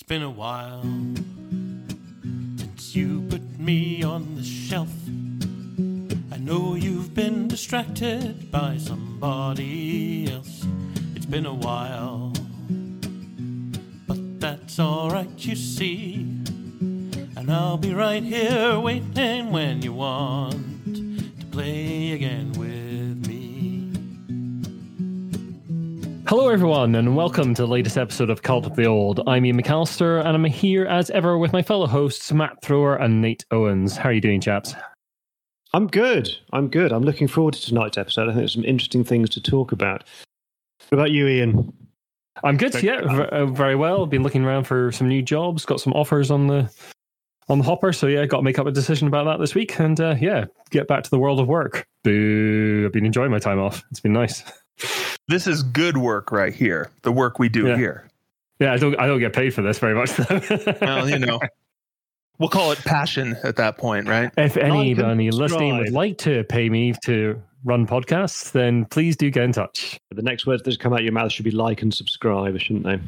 It's been a while since you put me on the shelf. I know you've been distracted by somebody else. It's been a while, but that's alright, you see. And I'll be right here waiting when you want to play again with me. Hello everyone and welcome to the latest episode of Cult of the Old. I'm Ian McAllister and I'm here as ever with my fellow hosts Matt Thrower and Nate Owens. How are you doing, chaps? I'm good. I'm looking forward to tonight's episode. I think there's some interesting things to talk about. What about you, Ian? I'm good, very well. I've been looking around for some new jobs, got some offers on the hopper, so got to make up a decision about that this week and get back to the world of work. Boo! I've been enjoying my time off. It's been nice. This is good work right here. The work we do here. Yeah, I don't get paid for this very much though. Well, we'll call it passion at that point, right? If anybody listening would like to pay me to run podcasts, then please do get in touch. The next words that come out of your mouth should be like and subscribe, shouldn't they?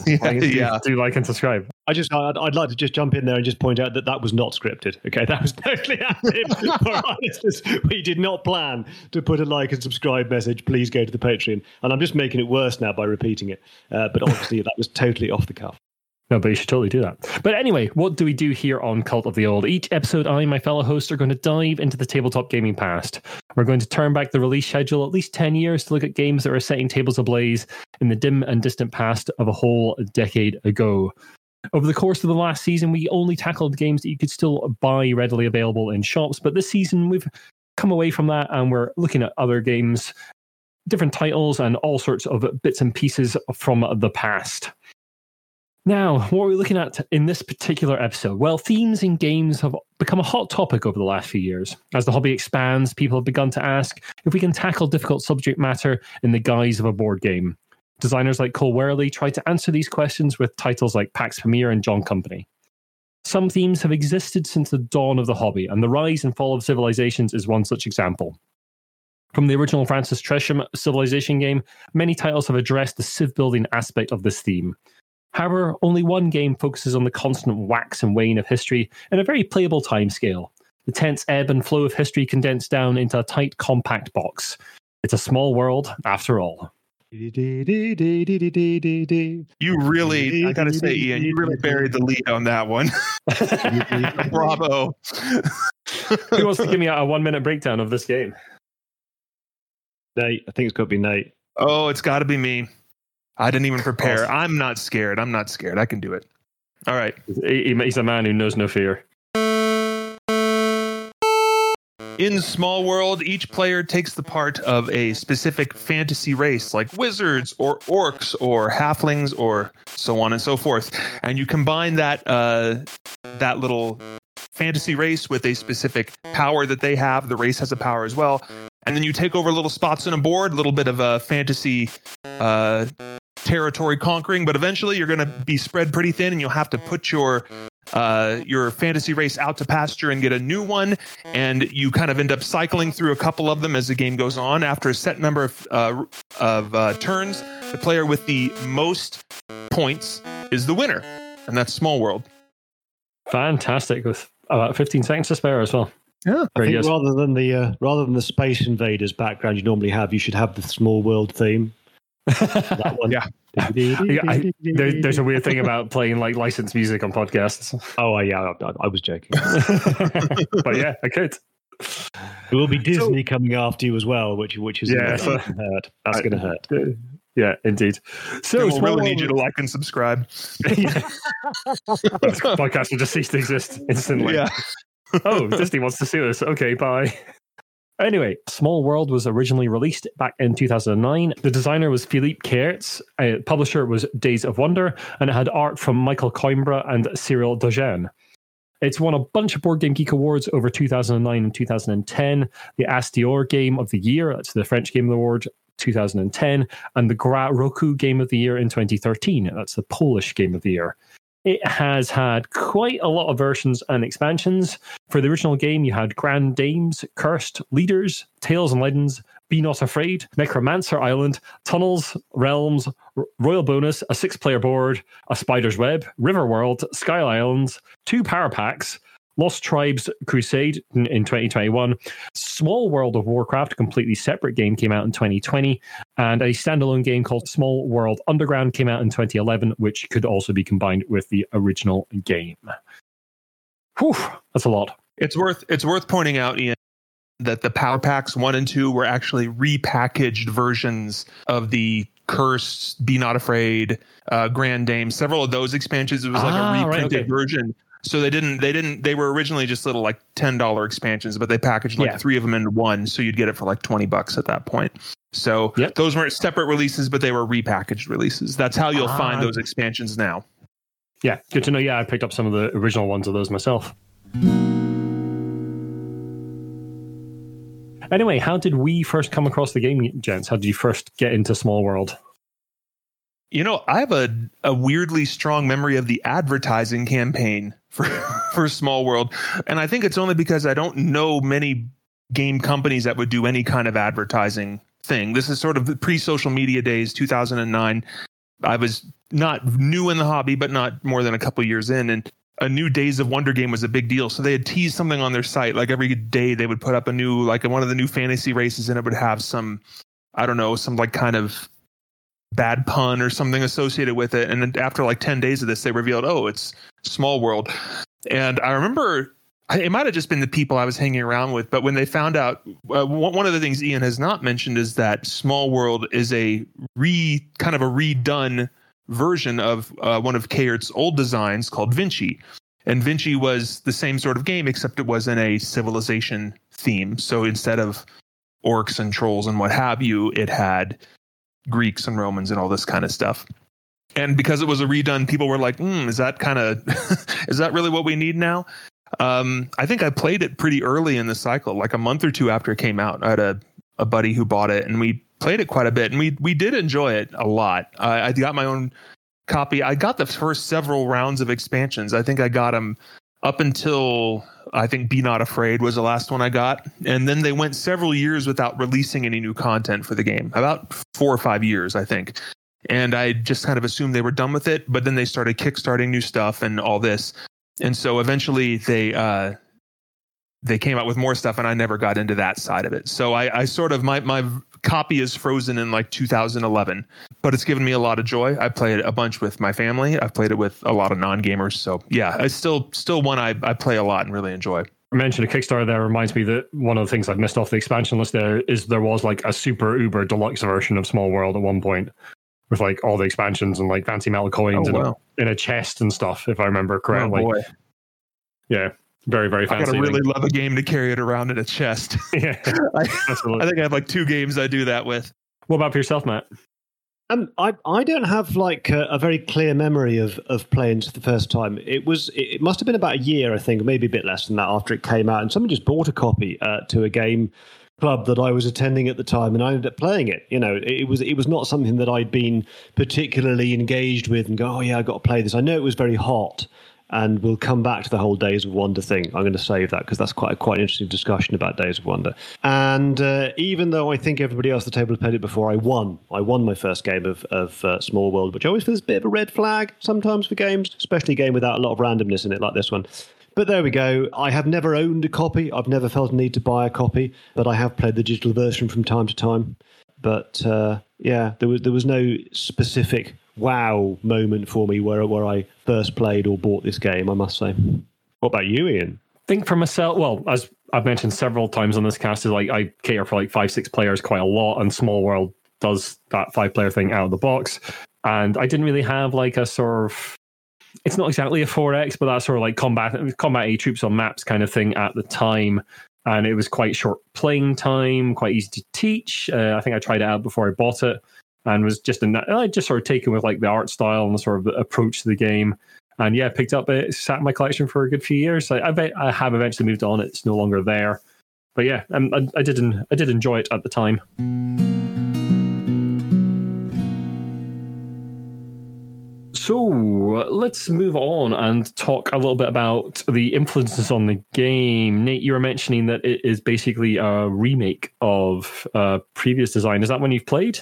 Do like and subscribe. I'd like to just jump in there and just point out that was not scripted. Okay, that was totally active. For our listeners, we did not plan to put a like and subscribe message. Please go to the Patreon. And I'm just making it worse now by repeating it. But obviously, that was totally off the cuff. No, but you should totally do that. But anyway, what do we do here on Cult of the Old? Each episode, I and my fellow hosts are going to dive into the tabletop gaming past. We're going to turn back the release schedule at least 10 years to look at games that are setting tables ablaze in the dim and distant past of a whole decade ago. Over the course of the last season, we only tackled games that you could still buy readily available in shops. But this season, we've come away from that and we're looking at other games, different titles, and all sorts of bits and pieces from the past. Now, what are we looking at in this particular episode? Well, themes in games have become a hot topic over the last few years. As the hobby expands, people have begun to ask if we can tackle difficult subject matter in the guise of a board game. Designers like Cole Wehrle try to answer these questions with titles like Pax Pamir and John Company. Some themes have existed since the dawn of the hobby, and the rise and fall of civilizations is one such example. From the original Francis Tresham Civilization game, many titles have addressed the civ building aspect of this theme. However, only one game focuses on the constant wax and wane of history in a very playable timescale. The tense ebb and flow of history condensed down into a tight, compact box. It's a small world, after all. You really, I gotta say, Ian, you really buried the lead on that one. Bravo. Who wants to give me a 1 minute breakdown of this game? Nate, I think it's got to be Nate. Oh, it's got to be me. I didn't even prepare. I'm not scared. I can do it. All right. He's a man who knows no fear. In Small World, each player takes the part of a specific fantasy race, like wizards or orcs or halflings or so on and so forth. And you combine that little fantasy race with a specific power that they have. The race has a power as well. And then you take over little spots on a board, a little bit of a fantasy territory conquering, but eventually you're going to be spread pretty thin and you'll have to put your fantasy race out to pasture and get a new one, and you kind of end up cycling through a couple of them as the game goes on. After a set number of turns, the player with the most points is the winner, and that's Small World. Fantastic, with about 15 seconds to spare as well. Yeah, I think rather than the Space Invaders background you normally have, you should have the Small World theme. That one. Yeah. There's a weird thing about playing like licensed music on podcasts. Oh yeah, I was joking. But yeah, I could. There will be Disney coming after you as well, which is that's going to hurt. Yeah, indeed. So we'll really need you to like and subscribe. Podcast will just cease to exist instantly. Yeah. Oh, Disney wants to sue us. Okay, bye. Anyway, Small World was originally released back in 2009. The designer was Philippe Caertz, publisher was Days of Wonder, and it had art from Michael Coimbra and Cyril Dogen. It's won a bunch of Board Game Geek awards over 2009 and 2010. The Astior Game of the Year, that's the French Game Award, 2010, and the Gra Roku Game of the Year in 2013. That's the Polish Game of the Year. It has had quite a lot of versions and expansions. For the original game, you had Grand Dames, Cursed, Leaders, Tales and Legends, Be Not Afraid, Necromancer Island, Tunnels, Realms, Royal Bonus, a 6-player board, a Spider's Web, Riverworld, Sky Islands, 2 power packs, Lost Tribes Crusade in 2021, Small World of Warcraft, a completely separate game, came out in 2020, and a standalone game called Small World Underground came out in 2011, which could also be combined with the original game. Whew, that's a lot. It's worth pointing out, Ian, that the Power Packs 1 and 2 were actually repackaged versions of the Cursed, Be Not Afraid, Grand Dame. Several of those expansions, it was like a reprinted version. So they were originally just little like $10 expansions, but they packaged like 3 of them into one. So you'd get it for like $20 at that point. So those weren't separate releases, but they were repackaged releases. That's how you'll find those expansions now. Yeah, good to know. Yeah, I picked up some of the original ones of those myself. Anyway, how did we first come across the game, gents? How did you first get into Small World? You know, I have a weirdly strong memory of the advertising campaign for Small World. And I think it's only because I don't know many game companies that would do any kind of advertising thing. This is sort of the pre-social media days, 2009. I was not new in the hobby, but not more than a couple years in. And a new Days of Wonder game was a big deal. So they had teased something on their site. Like every day they would put up a new, like one of the new fantasy races, and it would have some, I don't know, some like kind of bad pun or something associated with it. And then after like 10 days of this, they revealed, oh, it's Small World. And I remember it might have just been the people I was hanging around with, but when they found out, one of the things Ian has not mentioned is that Small World is a kind of a redone version of one of Kayert's old designs called Vinci. And Vinci was the same sort of game, except it was in a civilization theme. So instead of orcs and trolls and what have you, it had Greeks and Romans and all this kind of stuff. And because it was a redone, people were like, is that kind of, is that really what we need now? I think I played it pretty early in the cycle, like a month or two after it came out. I had a buddy who bought it, and we played it quite a bit, and we did enjoy it a lot. I got my own copy. I got the first several rounds of expansions. I think I got them up until I think Be Not Afraid was the last one I got. And then they went several years without releasing any new content for the game, about 4 or 5 years, I think. And I just kind of assumed they were done with it. But then they started kickstarting new stuff and all this. And so eventually they came out with more stuff, and I never got into that side of it. So I sort of, my copy is frozen in like 2011, but it's given me a lot of joy. I played a bunch with my family. I've played it with a lot of non-gamers. So yeah, it's still one I play a lot and really enjoy. I mentioned a Kickstarter there. Reminds me that one of the things I've missed off the expansion list there is there was like a super uber deluxe version of Small World at one point with like all the expansions and like fancy metal coins in a chest and stuff, if I remember correctly. Oh boy. Yeah. Very, very fancy. I gotta really love a game to carry it around in a chest. Yeah, absolutely. I think I have like 2 games I do that with. What about for yourself, Matt? I don't have like a very clear memory of playing for the first time. It must have been about a year, I think, maybe a bit less than that after it came out, and someone just bought a copy to a game club that I was attending at the time, and I ended up playing it. You know, it was not something that I'd been particularly engaged with and go, oh yeah, I got to play this. I know it was very hot. And we'll come back to the whole Days of Wonder thing. I'm going to save that because that's quite an interesting discussion about Days of Wonder. And even though I think everybody else at the table had played it before, I won my first game of Small World, which always feels a bit of a red flag sometimes for games, especially a game without a lot of randomness in it like this one. But there we go. I have never owned a copy. I've never felt a need to buy a copy, but I have played the digital version from time to time. But yeah, there was no specific wow moment for me where I first played or bought this game, I must say. What about you, Ian? I think for myself, well, as I've mentioned several times on this cast, is like I cater for like 5-6 players quite a lot, and Small World does that 5-player thing out of the box. And I didn't really have like a sort of, it's not exactly a 4X, but that sort of like combat A troops on maps kind of thing at the time. And it was quite short playing time, quite easy to teach. I think I tried it out before I bought it, and was just sort of taken with like the art style and the sort of approach to the game. And yeah, picked up it, sat in my collection for a good few years. I have eventually moved on. It's no longer there. But yeah, I did enjoy it at the time. So let's move on and talk a little bit about the influences on the game. Nate, you were mentioning that it is basically a remake of previous design. Is that one you've played?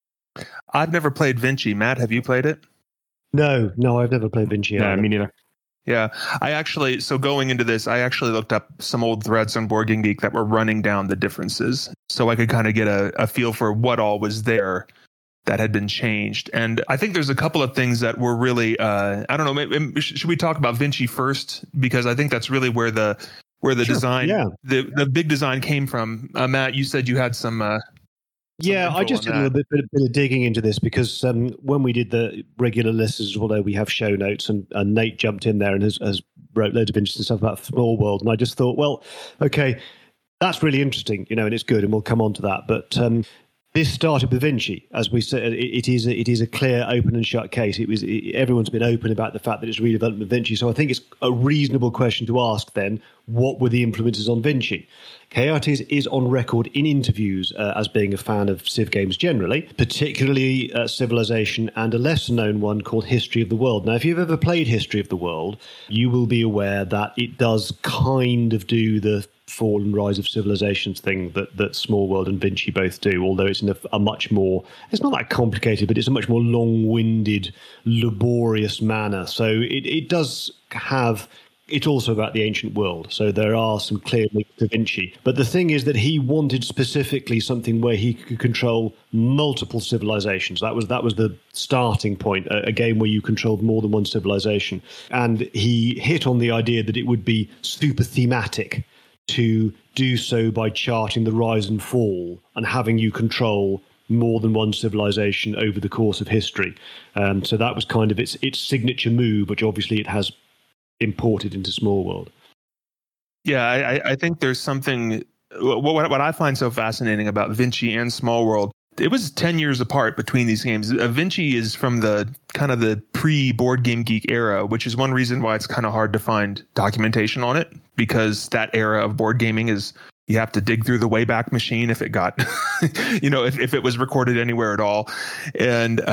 I've never played Vinci. Matt, have you played it? No, I've never played Vinci. Yeah, me neither. Yeah, so going into this, I actually looked up some old threads on Board Game Geek that were running down the differences, so I could kind of get a feel for what all was there that had been changed. And I think there's a couple of things that were really, I don't know, maybe, should we talk about Vinci first? Because I think that's really where the Sure, design, yeah. the big design came from. Matt, you said you had some. Yeah, I just did a little bit of digging into this because when we did the regular lists, although we have show notes, and Nate jumped in there and has wrote loads of interesting stuff about Small World, and I just thought, well, okay, that's really interesting, and it's good, and we'll come on to that. But this started with Vinci, as we said. It is a clear open and shut case. Everyone's been open about the fact that it's redevelopment of Vinci. So I think it's a reasonable question to ask then, what were the influences on Vinci? K-Artis is on record in interviews as being a fan of Civ games generally, particularly Civilization and a lesser-known one called History of the World. Now, if you've ever played History of the World, you will be aware that it does kind of do the fall and rise of civilizations thing that Small World and Vinci both do, although it's in a much more, it's not that complicated, but it's a much more long-winded, laborious manner. So it does have... It's also about the ancient world, so there are some clear links to Vinci. But the thing is that he wanted specifically something where he could control multiple civilizations. That was the starting point, a game where you controlled more than one civilization. And he hit on the idea that it would be super thematic to do so by charting the rise and fall and having you control more than one civilization over the course of history. So that was kind of its signature move, which obviously it has imported into Small World. Yeah, I think there's something. What I find so fascinating about Vinci and Small World, it was 10 years apart between these games. Vinci is from the kind of the pre-Board Game Geek era, which is one reason why it's kind of hard to find documentation on it, because that era of board gaming is, you have to dig through the Wayback Machine if it got, if it was recorded anywhere at all. And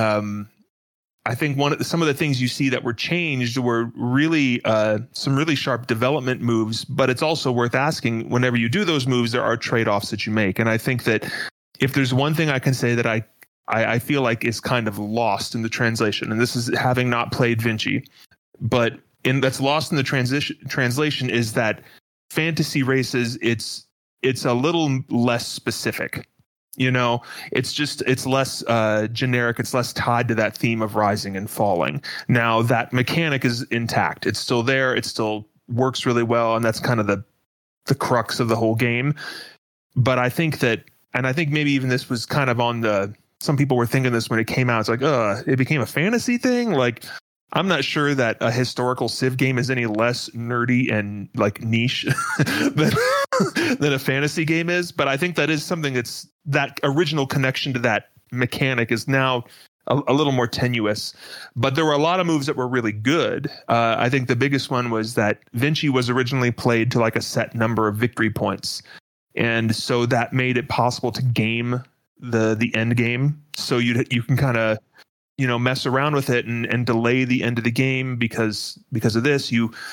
I think some of the things you see that were changed were really some really sharp development moves, but it's also worth asking, whenever you do those moves, there are trade-offs that you make. And I think that if there's one thing I can say that I feel like is kind of lost in the translation, and this is having not played Vinci, but that's lost in the translation, is that fantasy races, it's a little less specific. It's less generic. It's less tied to that theme of rising and falling. Now, that mechanic is intact. It's still there. It still works really well. And that's kind of the crux of the whole game. But I think that, and I think maybe even this was kind of some people were thinking this when it came out. It's like, it became a fantasy thing. Like, I'm not sure that a historical Civ game is any less nerdy and like niche than a fantasy game is. But I think that is something that original connection to that mechanic is now a little more tenuous. But there were a lot of moves that were really good. I think the biggest one was that Vinci was originally played to like a set number of victory points. And so that made it possible to game the end game. So you can kind of, mess around with it and delay the end of the game because of this.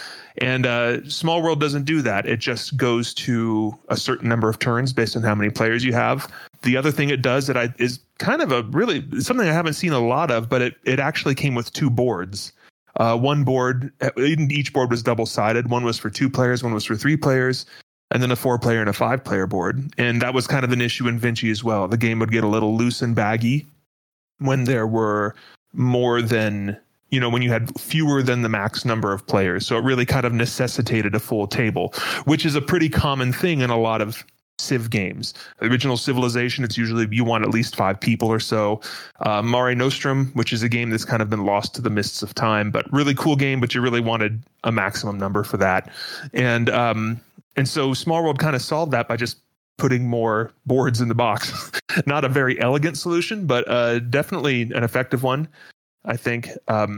Small World doesn't do that. It just goes to a certain number of turns based on how many players you have. The other thing it does that is kind of something I haven't seen a lot of, but it actually came with two boards. One board, each board was double-sided. One was for 2 players, one was for 3 players, and then a 4-player and a 5-player board. And that was kind of an issue in Vinci as well. The game would get a little loose and baggy when there were more than, when you had fewer than the max number of players. So it really kind of necessitated a full table, which is a pretty common thing in a lot of Civ games. Original Civilization, it's usually you want at least 5 people or so. Mare Nostrum, which is a game that's kind of been lost to the mists of time, but really cool game, but you really wanted a maximum number for that. And so Small World kind of solved that by just putting more boards in the box. Not a very elegant solution, but definitely an effective one, I think.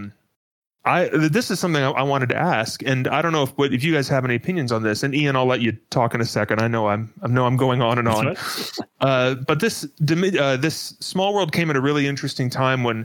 This is something I wanted to ask, and I don't know if you guys have any opinions on this. And Ian, I'll let you talk in a second. I know I'm going on and on. But this Small World came at a really interesting time when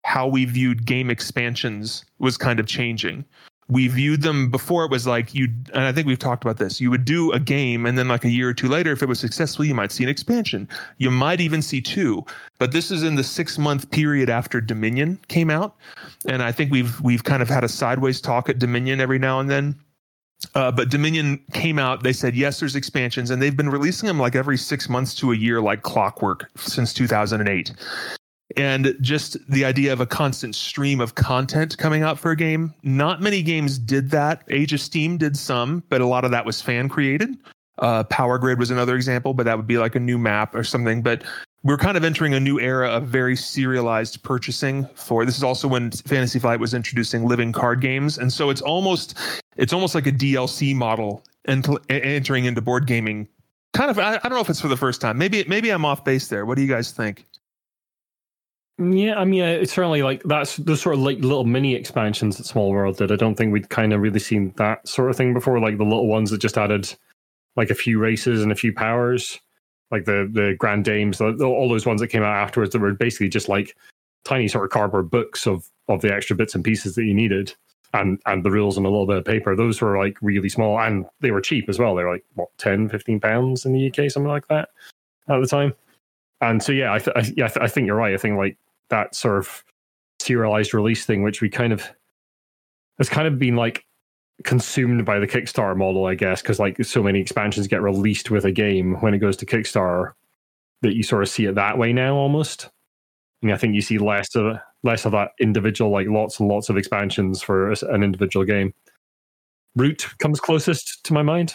how we viewed game expansions was kind of changing. We viewed them before, it was like and I think we've talked about this, you would do a game and then like a year or two later, if it was successful, you might see an expansion. You might even see two, but this is in the 6-month period after Dominion came out. And I think we've kind of had a sideways talk at Dominion every now and then. But Dominion came out, they said, yes, there's expansions, and they've been releasing them like every 6 months to a year, like clockwork since 2008. And just the idea of a constant stream of content coming out for a game. Not many games did that. Age of Steam did some, but a lot of that was fan created. Power Grid was another example, but that would be like a new map or something. But we're kind of entering a new era of very serialized purchasing this is also when Fantasy Flight was introducing living card games. And so it's almost like a DLC model entering into board gaming. Kind of, I don't know if it's for the first time. Maybe I'm off base there. What do you guys think? Yeah, I mean, it's certainly like that's those sort of like little mini expansions that Small World did. I don't think we'd kind of really seen that sort of thing before, like the little ones that just added like a few races and a few powers, like the Grand Dames, all those ones that came out afterwards that were basically just like tiny sort of cardboard books of the extra bits and pieces that you needed, and the rules and a little bit of paper. Those were like really small, and they were cheap as well. They were like, what, £10-15 in the UK, something like that at the time. And so, yeah, I think you're right. I think like that sort of serialized release thing, which has kind of been like consumed by the Kickstarter model, I guess, because like so many expansions get released with a game when it goes to Kickstarter that you sort of see it that way now almost. I mean, I think you see less of that individual, like lots and lots of expansions for an individual game. Root comes closest to my mind.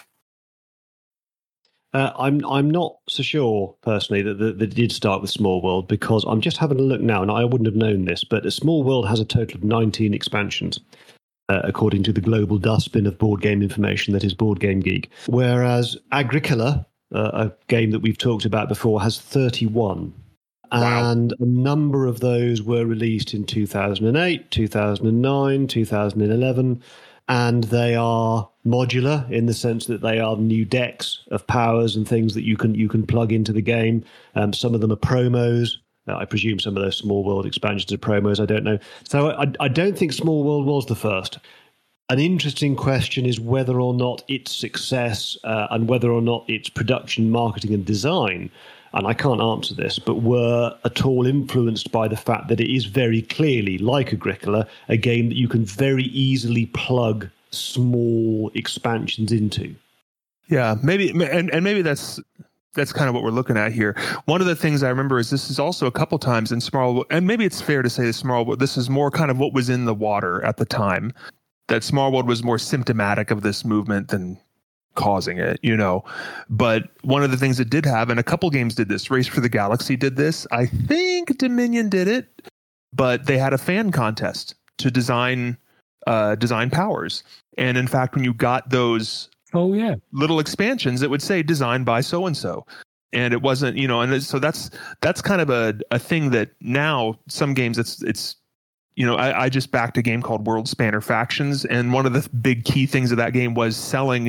I'm not so sure personally that it did start with Small World, because I'm just having a look now, and I wouldn't have known this, but Small World has a total of 19 expansions, according to the global dustbin of board game information that is Board Game Geek. Whereas Agricola, a game that we've talked about before, has 31. Wow. And a number of those were released in 2008, 2009, 2011. And they are modular in the sense that they are new decks of powers and things that you can plug into the game. Some of them are promos. I presume some of those Small World expansions are promos. I don't know. So I don't think Small World was the first. An interesting question is whether or not its success and whether or not its production, marketing, and design, and I can't answer this, but were at all influenced by the fact that it is very clearly, like Agricola, a game that you can very easily plug small expansions into. Yeah, maybe, and maybe that's kind of what we're looking at here. One of the things I remember is this is also a couple times in Small, and maybe it's fair to say this is more kind of what was in the water at the time, that Small World was more symptomatic of this movement than causing it, But one of the things it did have, and a couple games did this, Race for the Galaxy did this, I think Dominion did it, but they had a fan contest to design powers. And in fact, when you got those little expansions, it would say designed by so-and-so. And it wasn't, and so that's kind of a thing that now some games it's I just backed a game called World Spanner Factions, and one of the big key things of that game was selling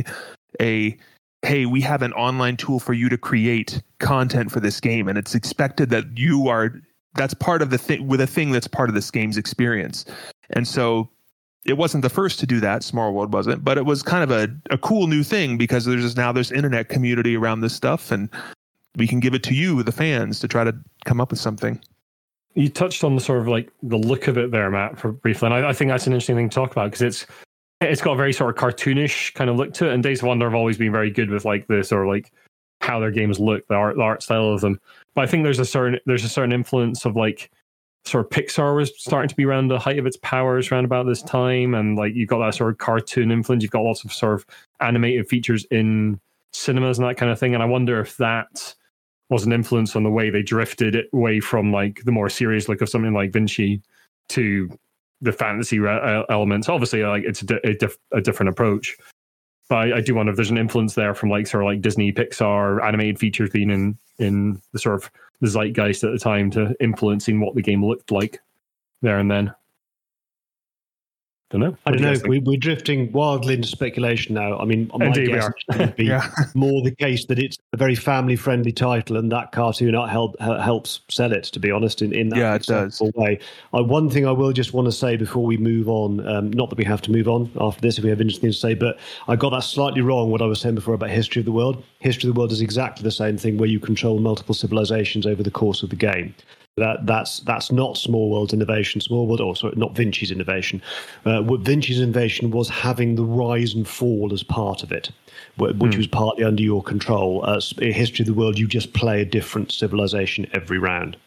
hey, we have an online tool for you to create content for this game, and it's expected that that's part of the thing with a thing that's part of this game's experience. And so it wasn't the first to do that, Small World wasn't, but it was kind of a cool new thing, because there's internet community around this stuff, and we can give it to you, the fans, to try to come up with something. You touched on the sort of like the look of it there, Matt, for briefly, and I think that's an interesting thing to talk about, because it's got a very sort of cartoonish kind of look to it, and Days of Wonder have always been very good with like this, or like how their games look, the art style of them. But I think there's a certain influence of like sort of Pixar was starting to be around the height of its powers around about this time, and like you've got that sort of cartoon influence. You've got lots of sort of animated features in cinemas and that kind of thing. And I wonder if that was an influence on the way they drifted it away from like the more serious look of something like Vinci to the fantasy elements. Obviously, like it's a different approach, but I do wonder if there's an influence there from like sort of like Disney, Pixar animated features being in the sort of the zeitgeist at the time to influencing what the game looked like there and then. Don't know. I don't know. We're drifting wildly into speculation now. I mean, my Indeed, guess would be more the case that it's a very family-friendly title, and that cartoon art helps sell it. To be honest, in that it does. way. One thing I will just want to say before we move on, not that we have to move on after this if we have interesting to say, but I got that slightly wrong. What I was saying before about History of the World. History of the World is exactly the same thing, where you control multiple civilizations over the course of the game. That's not Small World's innovation. Not Vinci's innovation. What Vinci's innovation was having the rise and fall as part of it, which was partly under your control. In History of the World, you just play a different civilization every round.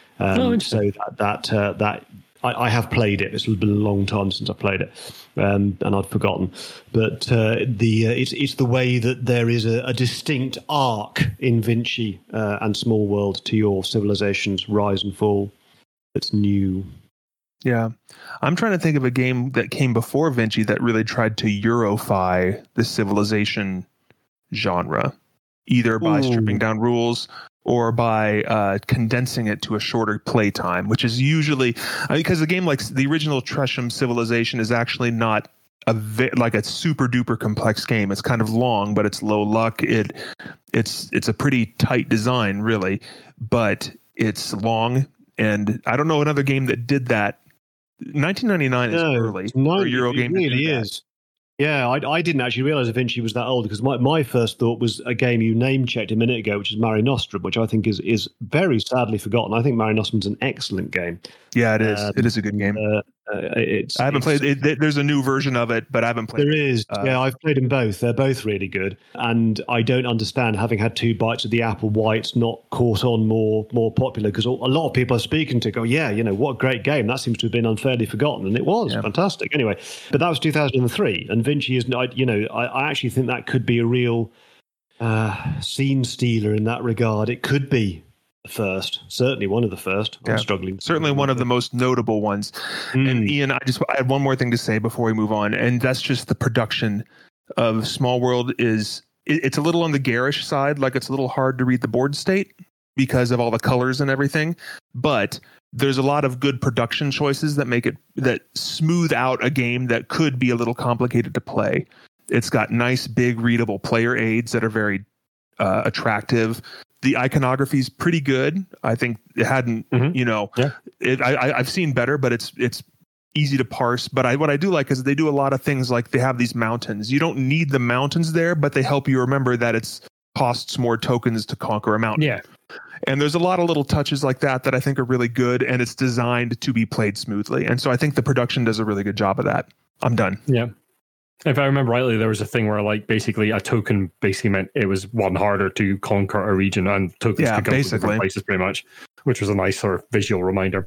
So that I have played it. It's been a long time since I played it, and I'd forgotten. But it's the way that there is a distinct arc in Vinci and Small World to your civilization's rise and fall that's new. Yeah. I'm trying to think of a game that came before Vinci that really tried to Eurofy the civilization genre, either by stripping down rules or by condensing it to a shorter play time, which is usually because the game like the original Tresham Civilization is actually not like a super duper complex game. It's kind of long, but it's low luck. It's a pretty tight design, really, but it's long. And I don't know another game that did that. 1999 is early for a Euro game. It really is. Yeah, I didn't actually realize Vinci was that old, because my first thought was a game you name-checked a minute ago, which is Mare Nostrum, which I think is very sadly forgotten. I think Mare Nostrum's an excellent game. Yeah, it is. It is a good game. I haven't played it. There's a new version of it, but I haven't played it. There is. I've played them both. They're both really good. And I don't understand, having had 2 bites of the apple, why it's not caught on more popular, because a lot of people are speaking to go, what a great game. That seems to have been unfairly forgotten. And it was fantastic. Anyway, but that was 2003. And Vinci is, I actually think that could be a real scene stealer in that regard. It could be the first, certainly one of the first. I'm struggling. Certainly one of the most notable ones. And Ian, I had one more thing to say before we move on, and that's just the production of Small World it's a little on the garish side, like it's a little hard to read the board state because of all the colors and everything, but there's a lot of good production choices that smooth out a game that could be a little complicated to play. It's got nice, big, readable player aids that are very attractive. The iconography is pretty good. I think it hadn't, I've seen better, but it's easy to parse. But what I do like is they do a lot of things, like they have these mountains. You don't need the mountains there, but they help you remember that it costs more tokens to conquer a mountain. Yeah. And there's a lot of little touches like that I think are really good, and it's designed to be played smoothly. And so I think the production does a really good job of that. I'm done. Yeah. If I remember rightly, there was a thing where, like, basically a token basically meant it was one harder to conquer a region, and tokens could go to different places pretty much, which was a nice sort of visual reminder.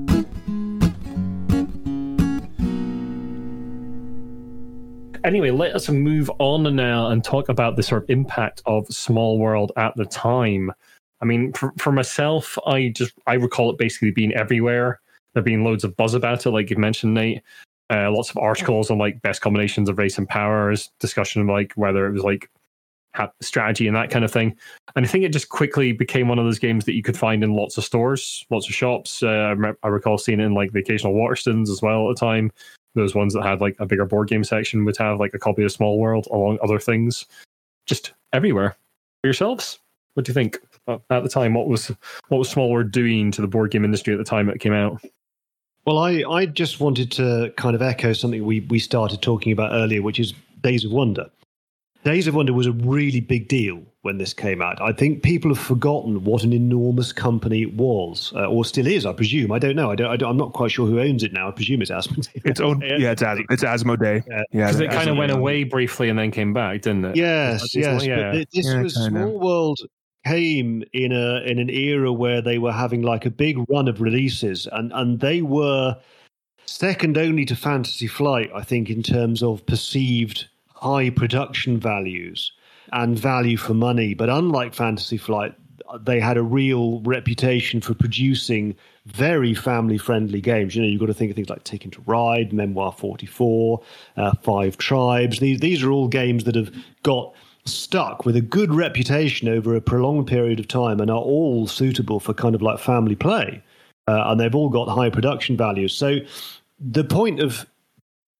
Anyway, let us move on now and talk about the sort of impact of Small World at the time. I mean, for myself, I recall it basically being everywhere. There being loads of buzz about it, like you mentioned, Nate. Lots of articles on like best combinations of race and powers, discussion of like whether it was like strategy and that kind of thing. And I think it just quickly became one of those games that you could find in lots of stores, lots of shops. I recall seeing it in like the occasional Waterstones as well at the time. Those ones that had like a bigger board game section would have like a copy of Small World along other things, just everywhere. For yourselves, what do you think at the time? What was Small World doing to the board game industry at the time it came out? Well, I just wanted to kind of echo something we started talking about earlier, which is Days of Wonder. Days of Wonder was a really big deal when this came out. I think people have forgotten what an enormous company it was, or still is, I presume. I don't know. I'm not quite sure who owns it now. I presume it's Asmodee. It's Asmodee. Yeah, because it kind of went away briefly and then came back, didn't it? Yes. But this was Small World. Came in an era where they were having like a big run of releases, and they were second only to Fantasy Flight, I think, in terms of perceived high production values and value for money. But unlike Fantasy Flight, they had a real reputation for producing very family-friendly games. You've got to think of things like Taken to Ride, Memoir 44, Five Tribes. These are all games that have got stuck with a good reputation over a prolonged period of time and are all suitable for kind of like family play. And they've all got high production values. So the point of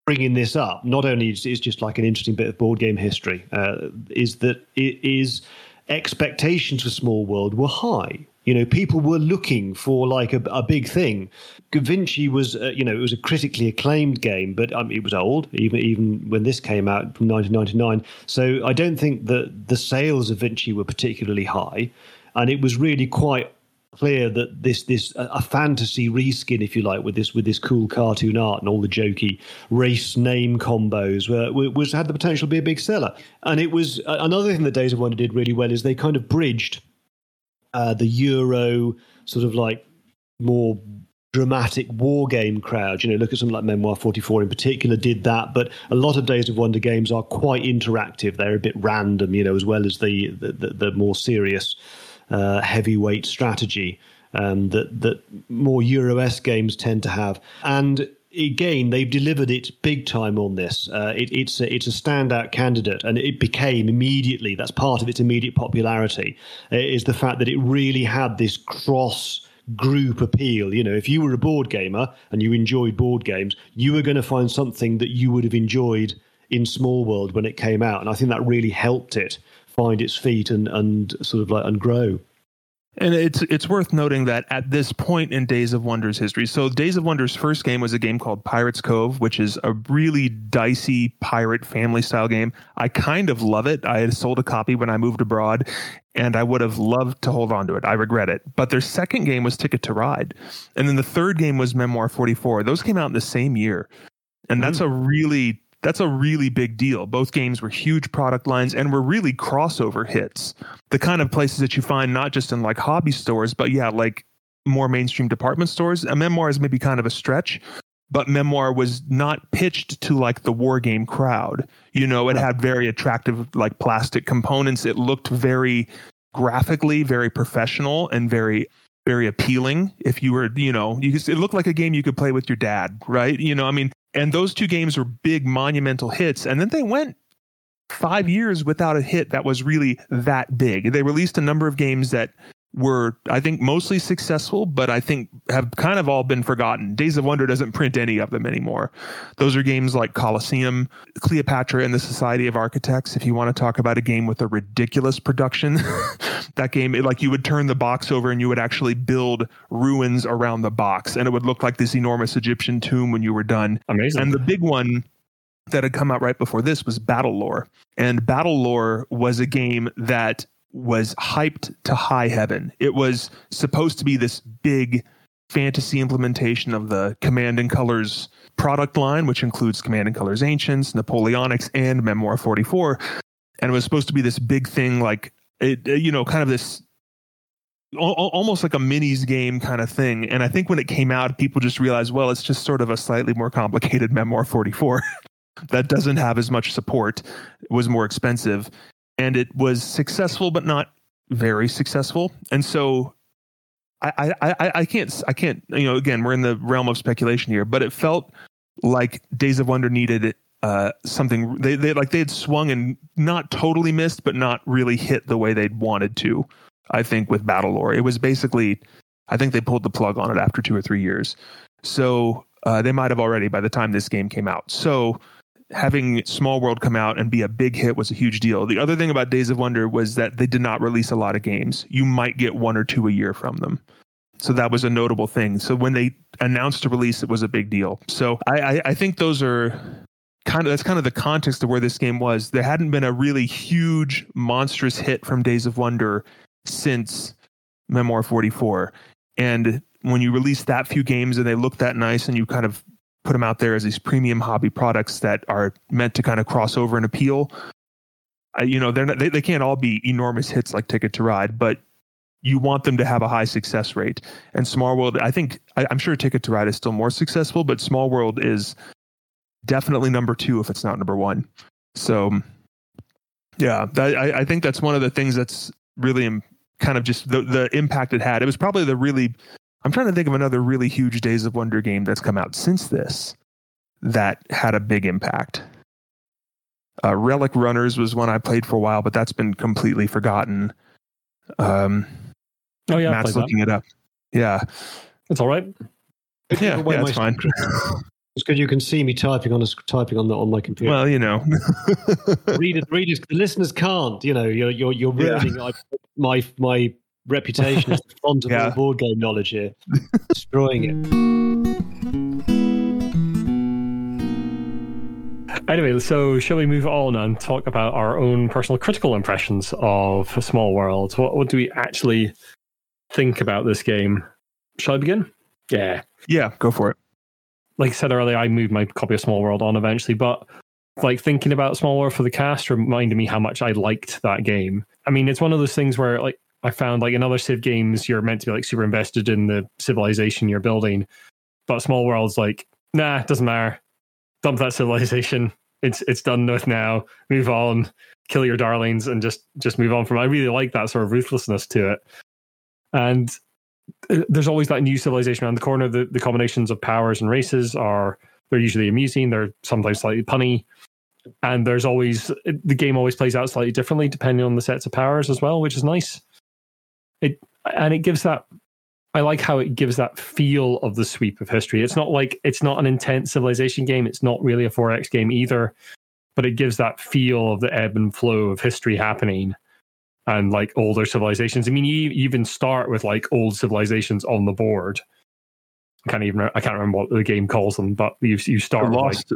bringing this up, not only is it just like an interesting bit of board game history, is that it is expectations for Small World were high. You know, people were looking for like a big thing. Da Vinci was, it was a critically acclaimed game, but it was old, even when this came out from 1999. So I don't think that the sales of Vinci were particularly high. And it was really quite clear that this a fantasy reskin, if you like, with this cool cartoon art and all the jokey race name combos had the potential to be a big seller. And it was another thing that Days of Wonder did really well is they kind of bridged the Euro sort of like more dramatic war game crowd. You know, look at something like Memoir 44 in particular did that, but a lot of Days of Wonder games are quite interactive. They're a bit random, you know, as well as the more serious heavyweight strategy that more Euro-esque games tend to have. And again, they've delivered it big time on this. It's a standout candidate, and it became immediately, that's part of its immediate popularity, is the fact that it really had this cross-group appeal. You know, if you were a board gamer and you enjoyed board games, you were going to find something that you would have enjoyed in Small World when it came out. And I think that really helped it find its feet and sort of like and grow. And it's worth noting that at this point in Days of Wonder's history, so Days of Wonder's first game was a game called Pirate's Cove, which is a really dicey pirate family style game. I kind of love it. I had sold a copy when I moved abroad, and I would have loved to hold on to it. I regret it. But their second game was Ticket to Ride. And then the third game was Memoir 44. Those came out in the same year. And that's a really big deal. Both games were huge product lines and were really crossover hits. The kind of places that you find not just in like hobby stores, but like more mainstream department stores. A Memoir is maybe kind of a stretch, but Memoir was not pitched to like the war game crowd. You know, it had very attractive like plastic components. It looked very graphically, very professional and very, very appealing. If you were, it looked like a game you could play with your dad, right? You know, I mean, and those two games were big monumental hits. And then they went 5 years without a hit that was really that big. They released a number of games that were, I think, mostly successful, but I think have kind of all been forgotten. Days of Wonder doesn't print any of them anymore. Those are games like Colosseum, Cleopatra and the Society of Architects. If you want to talk about a game with a ridiculous production, that game, like you would turn the box over and you would actually build ruins around the box, and it would look like this enormous Egyptian tomb when you were done. Amazing. And the big one that had come out right before this was Battle Lore. And Battle Lore was a game that was hyped to high heaven. It was supposed to be this big fantasy implementation of the Command and Colors product line, which includes Command and Colors Ancients, Napoleonics, and Memoir 44. And it was supposed to be this big thing, like, kind of this almost like a minis game kind of thing. And I think when it came out, people just realized, well, it's just sort of a slightly more complicated Memoir 44 that doesn't have as much support. It was more expensive. And it was successful, but not very successful. And so I can't, again, we're in the realm of speculation here, but it felt like Days of Wonder needed something. They had swung and not totally missed, but not really hit the way they'd wanted to. I think with Battle Lore, it was basically, I think they pulled the plug on it after 2 or 3 years. So they might have already by the time this game came out. So having Small World come out and be a big hit was a huge deal. The other thing about Days of Wonder was that they did not release a lot of games. You might get 1 or 2 a year from them. So that was a notable thing. So when they announced a release, it was a big deal. So I think those are that's kind of the context of where this game was. There hadn't been a really huge, monstrous hit from Days of Wonder since Memoir 44. And when you release that few games and they look that nice and you kind of put them out there as these premium hobby products that are meant to kind of cross over and appeal, they can't all be enormous hits like Ticket to Ride, but you want them to have a high success rate. And Small World, I'm sure Ticket to Ride is still more successful, but Small World is definitely number 2 if it's not number 1. So yeah, I think that's one of the things that's really kind of just the impact it had. It was probably I'm trying to think of another really huge Days of Wonder game that's come out since this that had a big impact. Relic Runners was one I played for a while, but that's been completely forgotten. Matt's looking it up. Yeah. It's all right. Yeah, it's fine. It's because you can see me typing on my computer. Well, you know, readers, the listeners can't. You know, you're ruining my reputation as the font of all board game knowledge here, destroying it. Anyway, so shall we move on and talk about our own personal critical impressions of Small World? What do we actually think about this game? Shall I begin? Yeah, go for it. Like I said earlier, I moved my copy of Small World on eventually, but like thinking about Small World for the cast reminded me how much I liked that game. I mean, it's one of those things where like I found like in other Civ games, you're meant to be like super invested in the civilization you're building, but Small World's like, nah, it doesn't matter. Dump that civilization. It's done with now. Move on. Kill your darlings and just move on from it. I really like that sort of ruthlessness to it. And there's always that new civilization around the corner. The combinations of powers and races they're usually amusing. They're sometimes slightly punny. And the game always plays out slightly differently depending on the sets of powers as well, which is nice. It gives that, I like how it gives that feel of the sweep of history. It's not an intense civilization game. It's not really a 4X game either, but it gives that feel of the ebb and flow of history happening. And like older civilizations. I mean, you even start with like old civilizations on the board. I can't remember what the game calls them, but you start Lost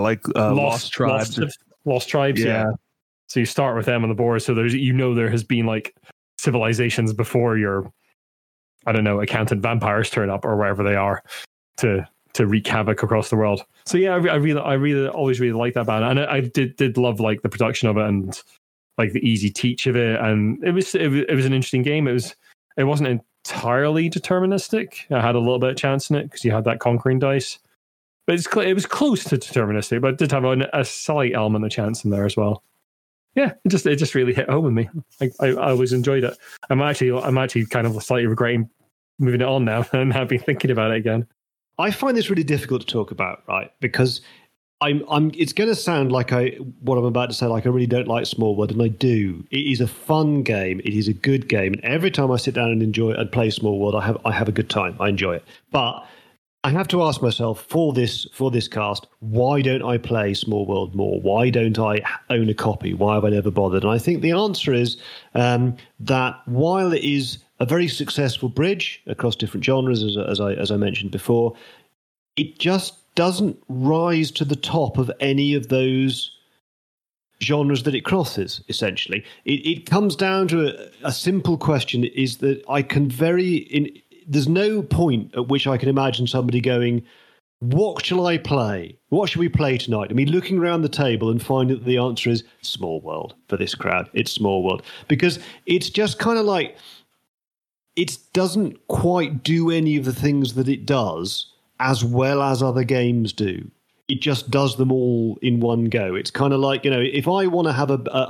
Tribes. Lost Tribes, yeah. So you start with them on the board. So there has been like civilizations before your, I don't know, accountant vampires turn up or wherever they are to wreak havoc across the world. So yeah, I really always really liked that about it, and I did love like the production of it and like the easy teach of it, and it was an interesting game. It wasn't entirely deterministic. I had a little bit of chance in it because you had that conquering dice, but it was close to deterministic, but it did have a slight element of chance in there as well. Yeah, it just really hit home with me. I always enjoyed it. I'm actually kind of slightly regretting moving it on now, and I've been thinking about it again. I find this really difficult to talk about, right? Because it's going to sound like what I'm about to say, like I really don't like Small World, and I do. It is a fun game. It is a good game, and every time I sit down and enjoy it and play Small World, I have a good time. I enjoy it. But I have to ask myself for this cast, why don't I play Small World more? Why don't I own a copy? Why have I never bothered? And I think the answer is that while it is a very successful bridge across different genres, as I mentioned before, it just doesn't rise to the top of any of those genres that it crosses, essentially. It comes down to a simple question, is that there's no point at which I can imagine somebody going, what shall I play? What should we play tonight? I mean, looking around the table and finding that the answer is Small World for this crowd. It's Small World. Because it's just kind of like, it doesn't quite do any of the things that it does as well as other games do. It just does them all in one go. It's kind of like, if I want to have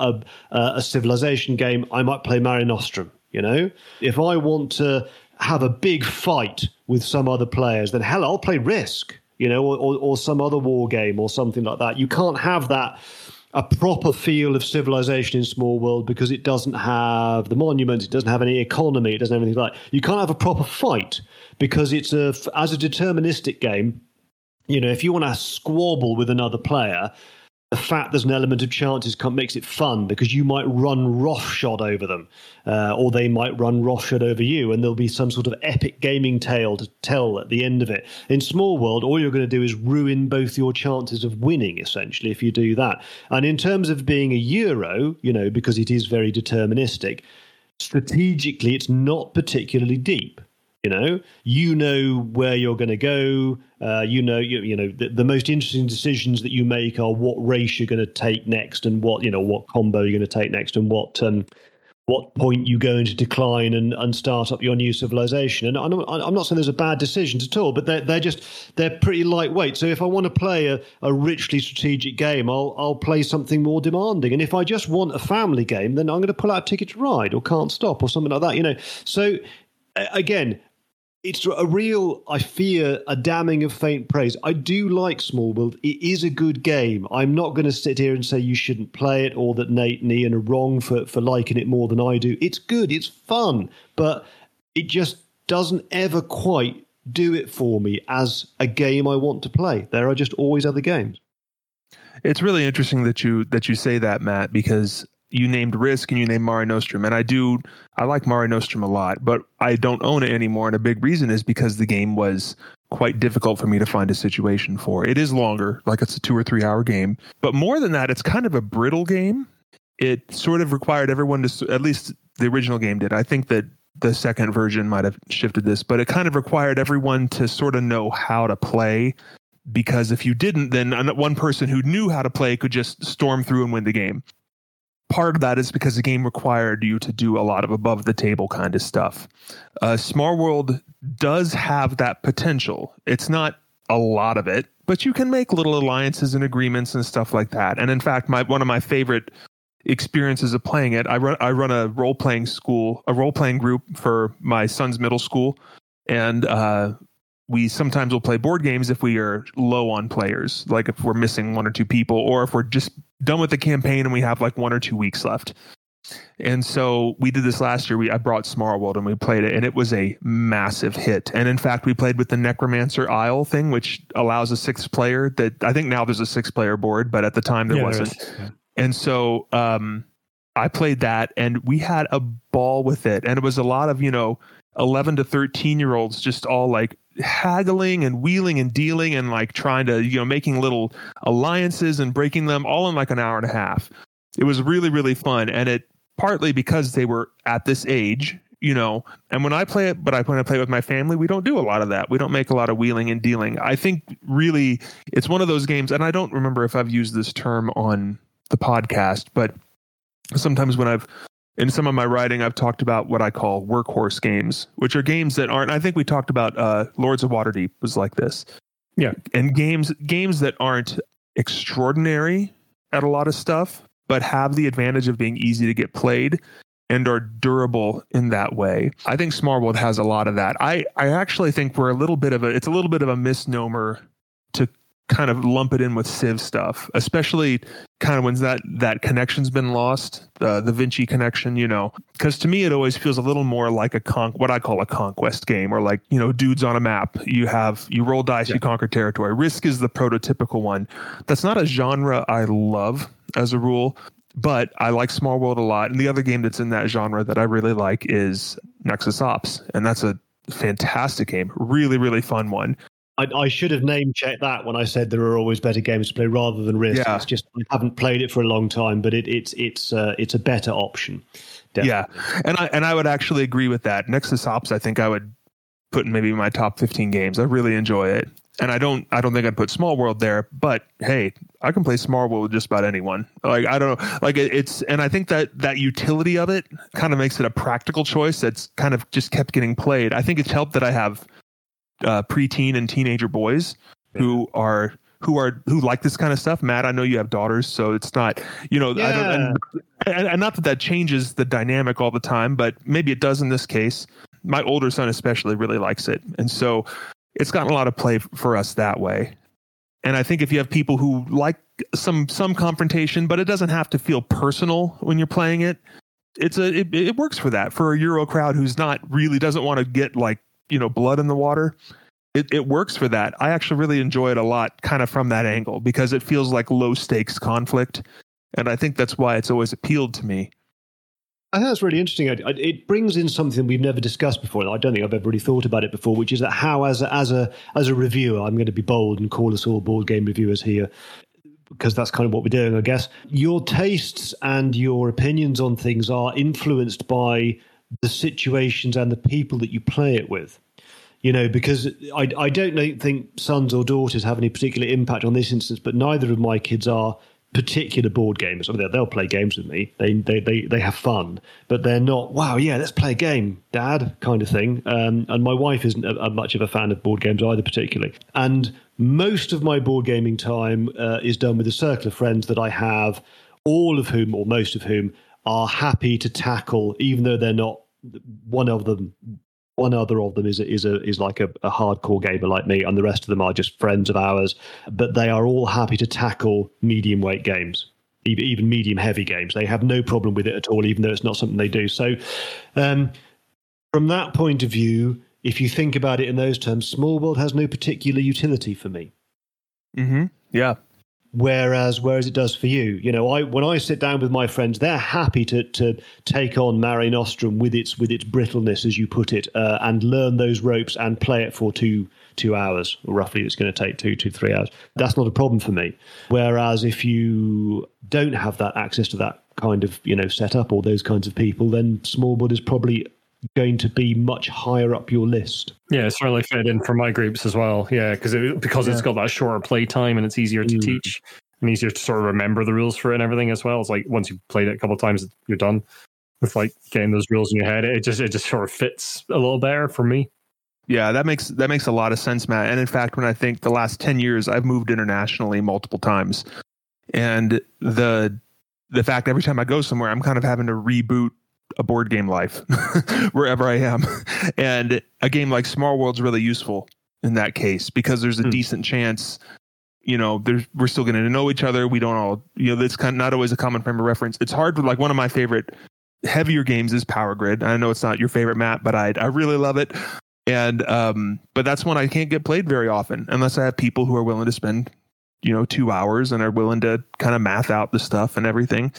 a civilization game, I might play Mare Nostrum, If I want to have a big fight with some other players, then hell, I'll play Risk, or some other war game or something like that. You can't have a proper feel of civilization in Small World because it doesn't have the monuments, it doesn't have any economy, it doesn't have anything like that. You can't have a proper fight because as a deterministic game, if you want to squabble with another player, the fact there's an element of chances makes it fun because you might run roughshod over them, or they might run roughshod over you, and there'll be some sort of epic gaming tale to tell at the end of it. In Small World, all you're going to do is ruin both your chances of winning, essentially, if you do that. And in terms of being a Euro, because it is very deterministic, strategically, it's not particularly deep. You know where you're going to go. The most interesting decisions that you make are what race you're going to take next, and what combo you're going to take next, and what point you go into decline and start up your new civilization. And I'm not saying there's a bad decisions at all, but they're pretty lightweight. So if I want to play a richly strategic game, I'll play something more demanding. And if I just want a family game, then I'm going to pull out Ticket to Ride or Can't Stop or something like that. So again, it's a real, I fear, a damning of faint praise. I do like Small World. It is a good game. I'm not going to sit here and say you shouldn't play it or that Nate and Ian are wrong for liking it more than I do. It's good. It's fun. But it just doesn't ever quite do it for me as a game I want to play. There are just always other games. It's really interesting that you say that, Matt, because you named Risk and you named Mare Nostrum, and I like Mare Nostrum a lot, but I don't own it anymore, and a big reason is because the game was quite difficult for me to find a situation for. It is longer, like it's a 2 or 3 hour game, but more than that, it's kind of a brittle game. It sort of required everyone to, at least the original game did. I think that the second version might have shifted this, but it kind of required everyone to sort of know how to play, because if you didn't, then one person who knew how to play could just storm through and win the game. Part of that is because the game required you to do a lot of above the table kind of stuff. Small World does have that potential. It's not a lot of it, but you can make little alliances and agreements and stuff like that. And in fact, one of my favorite experiences of playing it, I run a role-playing group for my son's middle school, and we sometimes will play board games if we are low on players, like if we're missing 1 or 2 people, or if we're just done with the campaign and we have like 1 or 2 weeks left. And so we did this last year. I brought Small World and we played it, and it was a massive hit. And in fact, we played with the Necromancer Isle thing, which allows a 6th player. That I think now there's a 6-player board, but at the time there wasn't. Yeah. And so I played that, and we had a ball with it. And it was a lot of 11 to 13-year-olds just all like haggling and wheeling and dealing and like trying to making little alliances and breaking them all in like an hour and a half. It was really, really fun, and it partly because they were at this age, and when I play it, when I play with my family, we don't do a lot of that. We don't make a lot of wheeling and dealing. I think really it's one of those games, and I don't remember if I've used this term on the podcast, but sometimes in some of my writing, I've talked about what I call workhorse games, which are games that aren't, I think we talked about Lords of Waterdeep was like this. Yeah. And games that aren't extraordinary at a lot of stuff, but have the advantage of being easy to get played and are durable in that way. I think Small World has a lot of that. I actually think it's a little bit of a misnomer to kind of lump it in with Civ stuff, especially kind of when that connection's been lost, the Vinci connection, because to me it always feels a little more like what I call a conquest game, or like, dudes on a map. You roll dice, You conquer territory. Risk is the prototypical one. That's not a genre I love as a rule, but I like Small World a lot. And the other game that's in that genre that I really like is Nexus Ops, and that's a fantastic game, really, really fun one. I should have name-checked that when I said there are always better games to play rather than Risk. Yeah. It's just I haven't played it for a long time, but it's a better option. Definitely. Yeah, and I would actually agree with that. Nexus Ops, I think I would put in maybe my top 15 games. I really enjoy it, and I don't think I'd put Small World there. But hey, I can play Small World with just about anyone. Like I don't know, like it's, and I think that utility of it kind of makes it a practical choice that's kind of just kept getting played. I think it's helped that I have preteen and teenager boys who like this kind of stuff. Matt, I know you have daughters, so it's not, I don't, and not that changes the dynamic all the time, but maybe it does in this case. My older son especially really likes it, and so it's gotten a lot of play for us that way. And I think if you have people who like some confrontation, but it doesn't have to feel personal when you're playing it, it works for that. For a Euro crowd who's not really doesn't want to get like blood in the water, it works for that. I actually really enjoy it a lot, kind of from that angle, because it feels like low stakes conflict, and I think that's why it's always appealed to me. I think that's really interesting. It brings in something we've never discussed before. I don't think I've ever really thought about it before, which is that how, as a reviewer, I'm going to be bold and call us all board game reviewers here, because that's kind of what we're doing, I guess. Your tastes and your opinions on things are influenced by the situations and the people that you play it with. Because I don't think sons or daughters have any particular impact on this instance, but neither of my kids are particular board gamers. I mean, they'll play games with me. They have fun, but they're not, wow, yeah, let's play a game, Dad, kind of thing. And my wife isn't much of a fan of board games either, particularly. And most of my board gaming time is done with a circle of friends that I have, all of whom, or most of whom, are happy to tackle, even though they're not one other of them is like a hardcore gamer like me, and the rest of them are just friends of ours. But they are all happy to tackle medium weight games, even medium heavy games. They have no problem with it at all, even though it's not something they do. So, from that point of view, if you think about it in those terms, Small World has no particular utility for me. Mm-hmm. Yeah. Whereas it does for you. You know, when I sit down with my friends, they're happy to take on Mare Nostrum with its brittleness, as you put it, and learn those ropes and play it for two hours, or roughly it's going to take 2 to 3 hours. That's not a problem for me. Whereas if you don't have that access to that kind of, you know, setup or those kinds of people, then Small World is probably going to be much higher up your list. Yeah, it's certainly fit in for my groups as well. Yeah, because it's got that shorter play time and it's easier to teach and easier to sort of remember the rules for it and everything as well. It's like once you've played it a couple of times, you're done with like getting those rules in your head. It just sort of fits a little better for me. Yeah, that makes a lot of sense, Matt. And in fact, when I think the last 10 years, I've moved internationally multiple times, and the fact every time I go somewhere, I'm kind of having to reboot a board game life wherever I am. And a game like Small World's really useful in that case, because there's a decent chance, you know, we're still going to know each other. We don't all, you know, that's kind of not always a common frame of reference. It's hard for, like, one of my favorite heavier games is Power Grid. I know it's not your favorite, Matt, but I really love it. And but that's one I can't get played very often unless I have people who are willing to spend, you know, 2 hours and are willing to kind of math out the stuff and everything.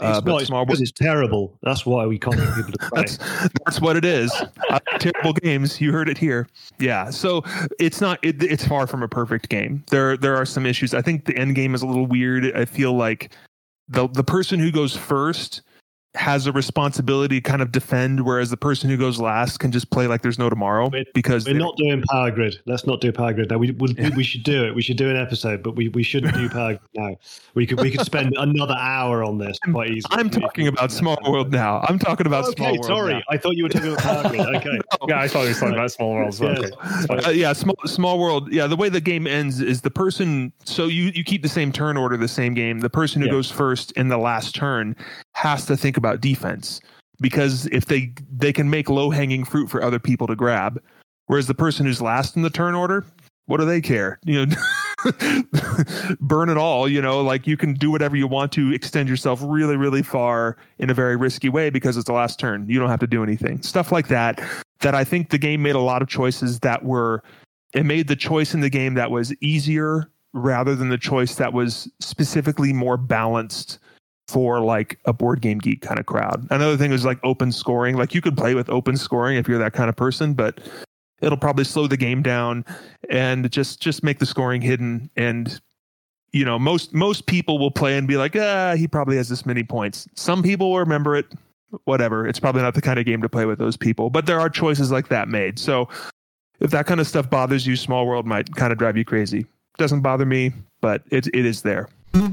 It's terrible. That's why we can't get people to play. That's what it is. Terrible games. You heard it here. Yeah. So it's not. It's far from a perfect game. There are some issues. I think the end game is a little weird. I feel like the person who goes first has a responsibility to kind of defend, whereas the person who goes last can just play like there's no tomorrow. Because we're not doing Power Grid. Let's not do Power Grid now. We should do it. We should do an episode, but we shouldn't do Power Grid now. We could spend another hour on this quite easily. I'm talking about Small World now. I'm talking about Small World. Sorry, now. I thought you were talking about Power Grid. Okay. Yeah, I thought you were talking about Small World as well. Yes. Okay. Small World. Yeah, the way the game ends is the person. So you keep the same turn order, the same game. The person who goes first in the last turn has to think about defense, because if they can make low-hanging fruit for other people to grab, whereas the person who's last in the turn order, what do they care? You know, burn it all. You know, like, you can do whatever you want to extend yourself really, really far in a very risky way because it's the last turn. You don't have to do anything. Stuff like that. That I think the game made a lot of choices it made the choice in the game that was easier rather than the choice that was specifically more balanced for like a board game geek kind of crowd. Another thing is like open scoring. Like, you could play with open scoring if you're that kind of person, but it'll probably slow the game down and just make the scoring hidden. And, you know, most people will play and be like, he probably has this many points. Some people will remember it, whatever. It's probably not the kind of game to play with those people, but there are choices like that made. So if that kind of stuff bothers you, Small World might kind of drive you crazy. Doesn't bother me, but it is there.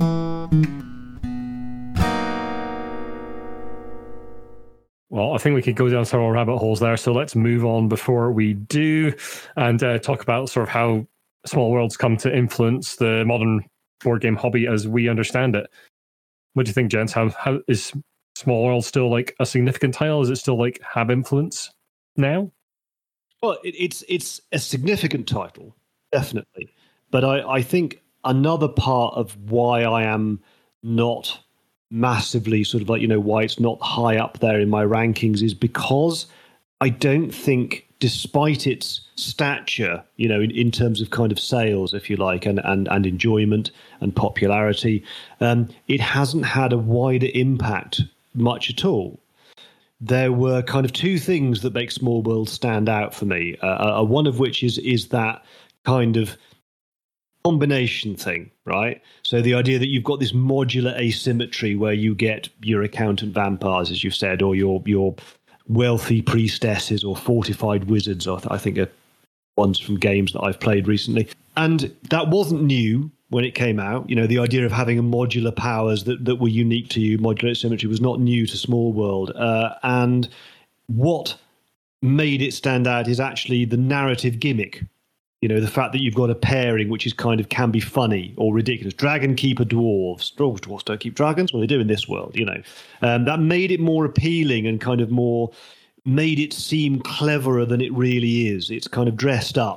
Well, I think we could go down several rabbit holes there, so let's move on before we do and talk about sort of how Small World's come to influence the modern board game hobby as we understand it. What do you think, gents? How is Small World still like a significant title? Is it still like have influence now? Well, it's a significant title, definitely. But I think another part of why I am not massively sort of like, you know, why it's not high up there in my rankings is because I don't think, despite its stature, you know, in terms of kind of sales, if you like, and enjoyment and popularity, it hasn't had a wider impact much at all. There were kind of two things that make Small World stand out for me. One of which is that kind of combination thing, right? So the idea that you've got this modular asymmetry where you get your accountant vampires, as you've said, or your wealthy priestesses or fortified wizards, I think are ones from games that I've played recently. And that wasn't new when it came out. You know, the idea of having a modular powers that were unique to you, modular asymmetry, was not new to Small World. And what made it stand out is actually the narrative gimmick. You know, the fact that you've got a pairing which is kind of can be funny or ridiculous. Dragon keeper dwarves. Dwarves don't keep dragons. Well, they do in this world, you know. That made it more appealing and kind of more made it seem cleverer than it really is. It's kind of dressed up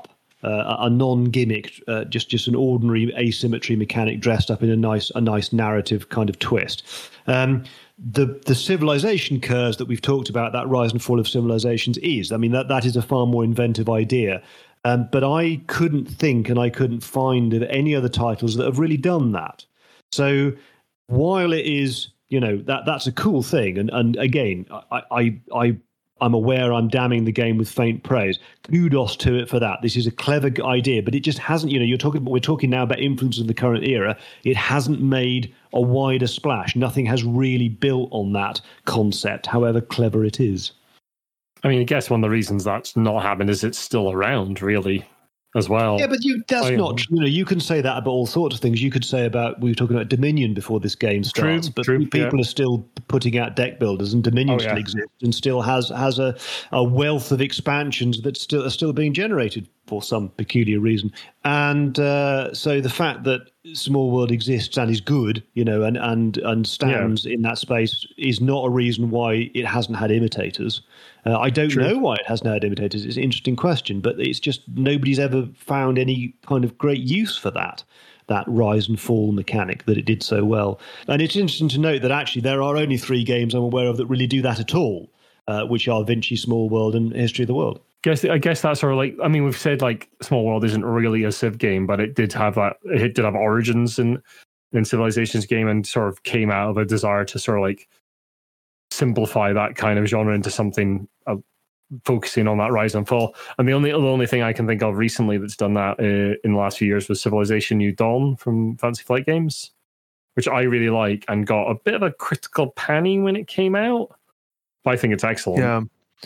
a non-gimmick, just an ordinary asymmetry mechanic dressed up in a nice narrative kind of twist. The civilization curse that we've talked about, that rise and fall of civilizations, that is a far more inventive idea. But I couldn't think and I couldn't find of any other titles that have really done that. So while it is, that's a cool thing, and again, I'm aware I'm damning the game with faint praise. Kudos to it for that. This is a clever idea, but it just hasn't, we're talking now about influence of the current era. It hasn't made a wider splash. Nothing has really built on that concept, however clever it is. I mean, I guess one of the reasons that's not happened is it's still around, really, as well. Yeah, but you can say that about all sorts of things. You could say we were talking about Dominion before this game starts, but people are still putting out deck builders, and Dominion still exists and still has a wealth of expansions that are still being generated for some peculiar reason. And so the fact that Small World exists and is good, and stands in that space is not a reason why it hasn't had imitators. I don't know why it hasn't had imitators. It's an interesting question, but it's just nobody's ever found any kind of great use for that rise and fall mechanic that it did so well. And it's interesting to note that actually there are only 3 games I'm aware of that really do that at all, which are Vinci, Small World, and History of the World. I guess that's sort of like, I mean, we've said like Small World isn't really a Civ game, but it did have origins in Civilization's game, and sort of came out of a desire to sort of like simplify that kind of genre into something focusing on that rise and fall. And the only thing I can think of recently that's done that in the last few years was Civilization New Dawn from Fantasy Flight Games, which I really like and got a bit of a critical panning when it came out. But I think it's excellent. Yeah.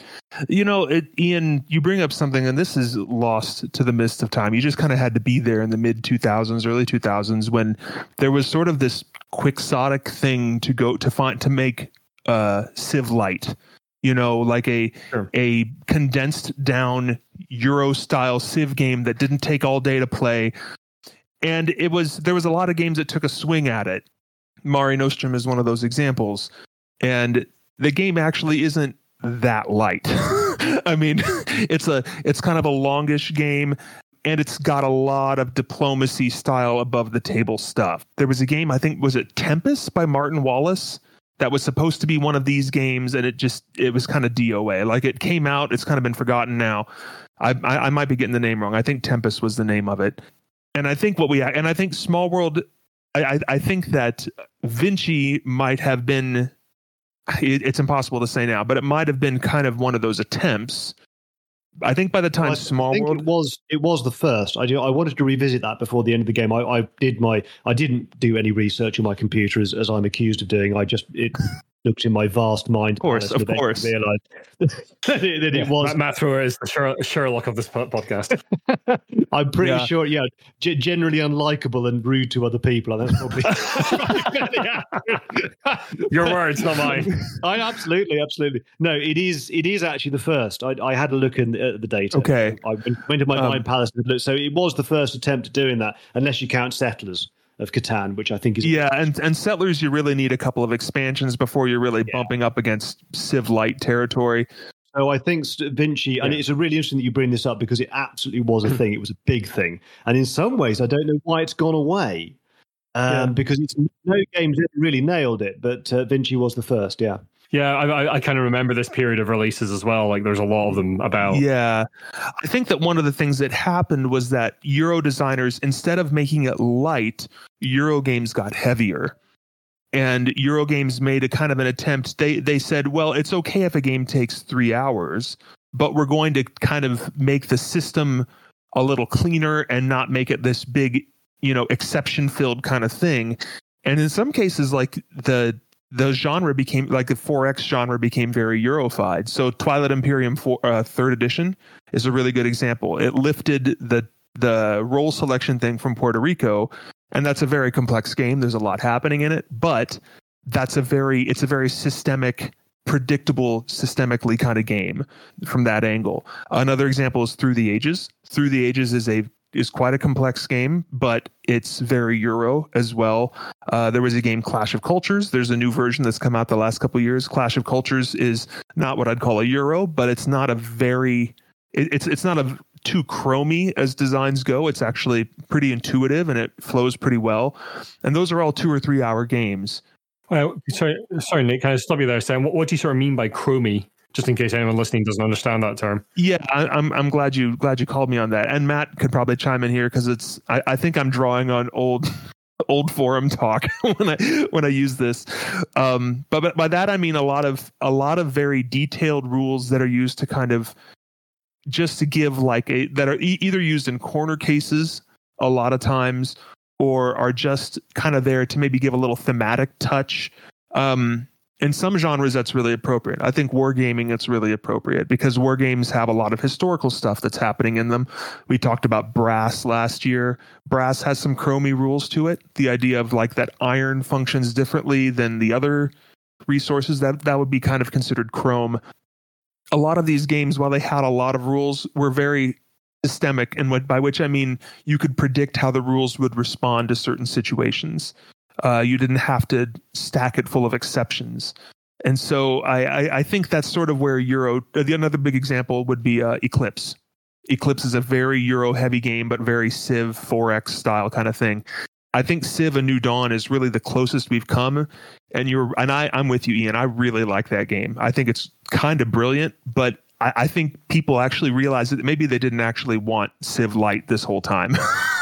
Ian, you bring up something, and this is lost to the mist of time. You just kind of had to be there in the mid 2000s, early 2000s, when there was sort of this quixotic thing to make Civ Lite, like a condensed down Euro style Civ game that didn't take all day to play. And there was a lot of games that took a swing at it. Mare Nostrum is one of those examples. And the game actually isn't that light. I mean, it's kind of a longish game, and it's got a lot of diplomacy style above the table stuff. There was a game, I think, was it Tempest by Martin Wallace, that was supposed to be one of these games, and it was kind of DOA. Like, it came out, it's kind of been forgotten now. I might be getting the name wrong. I think Tempest was the name of it. And I think I think Small World, I think that Vinci might have been, it's impossible to say now, but it might have been kind of one of those attempts. I think by the time Small World, it was the first. I wanted to revisit that before the end of the game. I didn't do any research on my computer as I'm accused of doing. It looked in my vast mind. Of course. Realized that it was. Matt Thrower is the Sherlock of this podcast. I'm pretty sure. Yeah, generally unlikable and rude to other people. That's probably your words, not mine. Absolutely. No, it is actually the first. I had a look at the data. Okay, I went to my Mind Palace and looked. So it was the first attempt at doing that, unless you count Settlers of Catan, which I think is... Yeah, and Settlers, you really need a couple of expansions before you're really bumping up against Civ Lite territory. So I think Vinci, and it's really interesting that you bring this up, because it absolutely was a thing. It was a big thing. And in some ways, I don't know why it's gone away, because no games really nailed it, but Vinci was the first, Yeah, I kind of remember this period of releases as well. Like, there's a lot of them about. Yeah, I think that one of the things that happened was that Euro designers, instead of making it light, Euro games got heavier. And Euro games made a kind of an attempt. They said, well, it's okay if a game takes 3 hours, but we're going to kind of make the system a little cleaner and not make it this big, exception-filled kind of thing. And in some cases, like the genre became, like the 4X genre became very Eurofied. So Twilight Imperium 3rd edition is a really good example. It lifted the role selection thing from Puerto Rico, and that's a very complex game. There's a lot happening in it, but it's a very systemic, predictable, systemically kind of game from that angle. Another example is Through the Ages. Through the Ages is quite a complex game, but it's very Euro as well. There was a game, Clash of Cultures. There's a new version that's come out the last couple of years. Clash of Cultures is not what I'd call a Euro, but it's not a very... It's not a too chromy as designs go. It's actually pretty intuitive and it flows pretty well. And those are all 2 or 3 hour games. Sorry, Nick, can I stop you there saying what do you sort of mean by chromy? Just in case anyone listening doesn't understand that term. Yeah, I'm glad you called me on that. And Matt could probably chime in here because I think I'm drawing on old forum talk when I use this. But by that I mean a lot of very detailed rules that are used to kind of just to give that are either used in corner cases a lot of times or are just kind of there to maybe give a little thematic touch. In some genres, that's really appropriate. I think wargaming, it's really appropriate because war games have a lot of historical stuff that's happening in them. We talked about Brass last year. Brass has some chromy rules to it. The idea of that iron functions differently than the other resources, that would be kind of considered chrome. A lot of these games, while they had a lot of rules, were very systemic, and by which I mean you could predict how the rules would respond to certain situations. You didn't have to stack it full of exceptions. And so I think that's sort of where another big example would be Eclipse. Eclipse is a very Euro heavy game, but very Civ 4X style kind of thing. I think Civ A New Dawn is really the closest we've come. And I'm with you, Ian. I really like that game. I think it's kind of brilliant, but I think people actually realize that maybe they didn't actually want Civ Lite this whole time.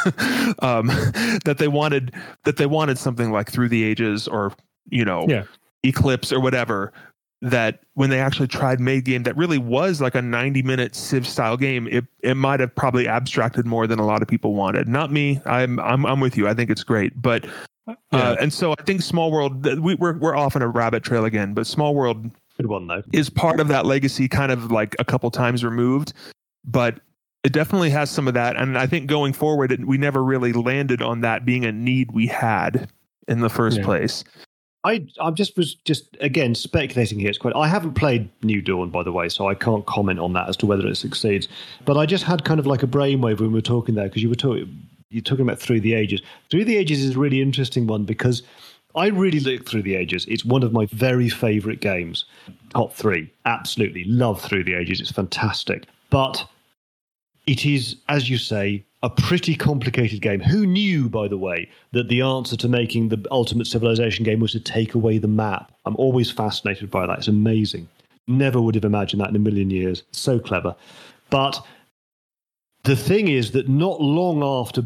That they wanted something like Through the Ages or Eclipse or whatever, that when they actually tried made game that really was like a 90-minute Civ style game, it might have probably abstracted more than a lot of people wanted. Not me. I'm with you. I think it's great, but and so I think Small World, we're off on a rabbit trail again, but Small World, good one though, is part of that legacy, kind of like a couple times removed, but it definitely has some of that. And I think going forward, we never really landed on that being a need we had in the first place. I'm just again speculating here. I haven't played New Dawn, by the way, so I can't comment on that as to whether it succeeds. But I just had kind of like a brainwave when we were talking there, because you're talking about Through the Ages. Through the Ages is a really interesting one because I really like Through the Ages. It's one of my very favourite games. Top 3. Absolutely love Through the Ages. It's fantastic. But it is, as you say, a pretty complicated game. Who knew, by the way, that the answer to making the Ultimate Civilization game was to take away the map? I'm always fascinated by that. It's amazing. Never would have imagined that in a million years. So clever. But the thing is that not long after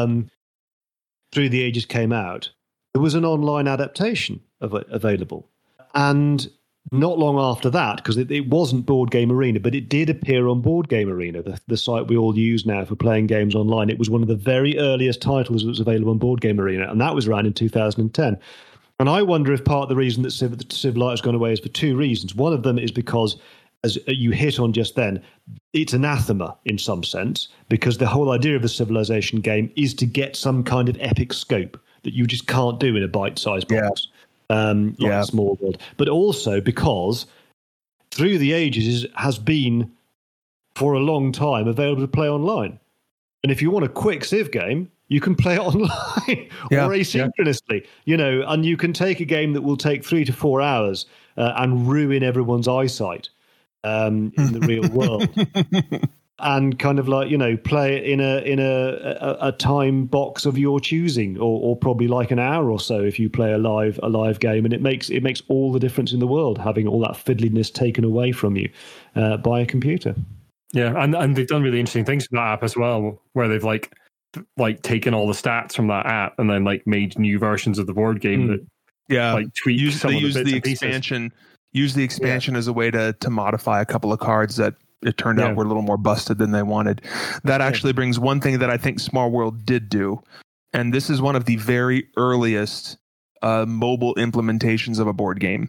Through the Ages came out, there was an online adaptation available. And not long after that, because it wasn't Board Game Arena, but it did appear on Board Game Arena, the site we all use now for playing games online. It was one of the very earliest titles that was available on Board Game Arena, and that was around in 2010. And I wonder if part of the reason that Civ Lite has gone away is for 2 reasons. One of them is because, as you hit on just then, it's anathema in some sense, because the whole idea of the Civilization game is to get some kind of epic scope that you just can't do in a bite-sized box. Like a Small World, but also because Through the Ages has been for a long time available to play online, and if you want a quick Civ game, you can play it online or asynchronously, and you can take a game that will take 3 to 4 hours and ruin everyone's eyesight in the real world. And kind of like, play it in a time box of your choosing, or probably like an hour or so if you play a live game, and it makes all the difference in the world having all that fiddliness taken away from you by a computer. Yeah, and they've done really interesting things with that app as well, where they've like taken all the stats from that app and then made new versions of the board game that tweak some of the bits and pieces. Use the expansion as a way to modify a couple of cards that it turned out were a little more busted than they wanted. That actually brings one thing that I think Small World did do, and this is one of the very earliest mobile implementations of a board game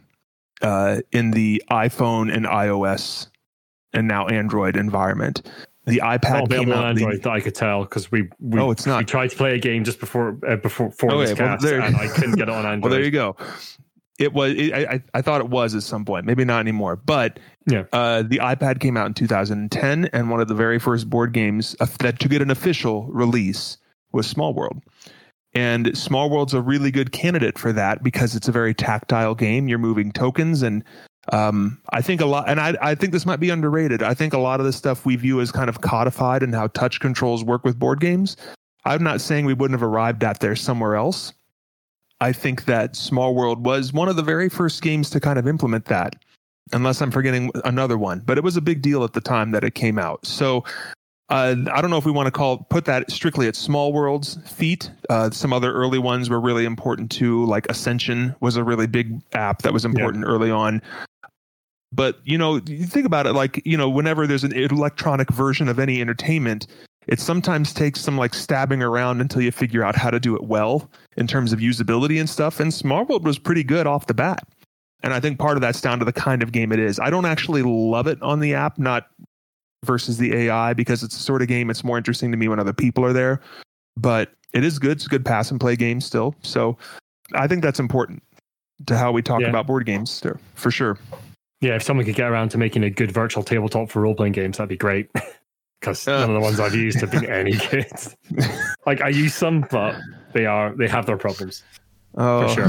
in the iPhone and iOS and now Android environment. The iPad came out. Android that I could tell because we it's not. We tried to play a game just before this cast, and I couldn't get it on Android. Well, there you go. It was. I thought it was at some point, maybe not anymore. But the iPad came out in 2010, and one of the very first board games that to get an official release was Small World. And Small World's a really good candidate for that because it's a very tactile game. You're moving tokens, and I think a lot, and I think this might be underrated. I think a lot of the stuff we view as kind of codified and how touch controls work with board games. I'm not saying we wouldn't have arrived at there somewhere else. I think that Small World was one of the very first games to kind of implement that, unless I'm forgetting another one. But it was a big deal at the time that it came out. So I don't know if we want to put that strictly at Small World's feet. Some other early ones were really important too, like Ascension was a really big app that was important early on. But, you think about it, like, whenever there's an electronic version of any entertainment, it sometimes takes some like stabbing around until you figure out how to do it well in terms of usability and stuff. And Small World was pretty good off the bat. And I think part of that's down to the kind of game it is. I don't actually love it on the app, not versus the AI, because it's the sort of game it's more interesting to me when other people are there. But it is good. It's a good pass and play game still. So I think that's important to how we talk about board games there, for sure. Yeah, if someone could get around to making a good virtual tabletop for role-playing games, that'd be great. Because none of the ones I've used have been any good. Like, I use some, but they have their problems. For sure.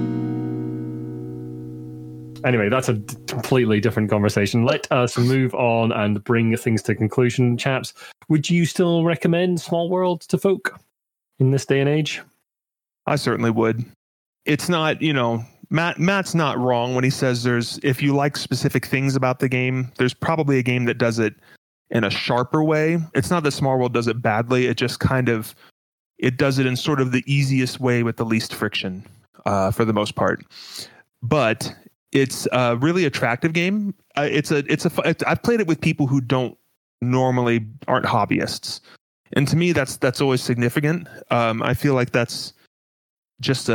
Anyway, that's a completely different conversation. Let us move on and bring things to conclusion, chaps. Would you still recommend Small World to folk in this day and age? I certainly would. It's not, Matt's not wrong when he says if you like specific things about the game, there's probably a game that does it in a sharper way. It's not that Small World does it badly. It just it does it in sort of the easiest way with the least friction for the most part. But it's a really attractive game. I've played it with people who aren't hobbyists. And to me, that's always significant. I feel like that's just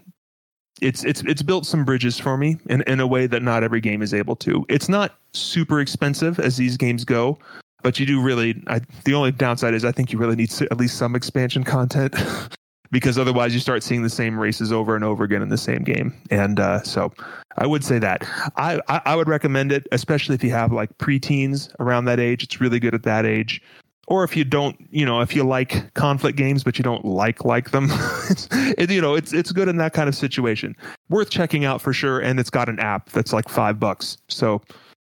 it's built some bridges for me in a way that not every game is able to. It's not super expensive as these games go, but you do really, the only downside is I think you really need at least some expansion content because otherwise you start seeing the same races over and over again in the same game. And so I would say that I would recommend it, especially if you have like preteens around that age. It's really good at that age. Or if you don't, if you like conflict games, but you don't like them, it's good in that kind of situation. Worth checking out for sure. And it's got an app that's like $5. So,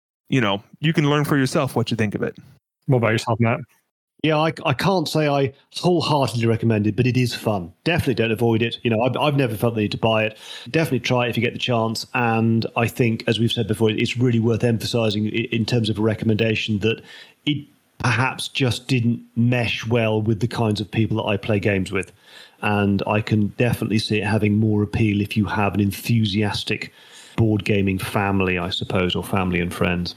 you can learn for yourself what you think of it. What about yourself, Matt? Yeah, I can't say I wholeheartedly recommend it, but it is fun. Definitely don't avoid it. I've never felt the need to buy it. Definitely try it if you get the chance. And I think, as we've said before, it's really worth emphasizing in terms of a recommendation that it perhaps just didn't mesh well with the kinds of people that I play games with. And I can definitely see it having more appeal if you have an enthusiastic board gaming family, I suppose, or family and friends.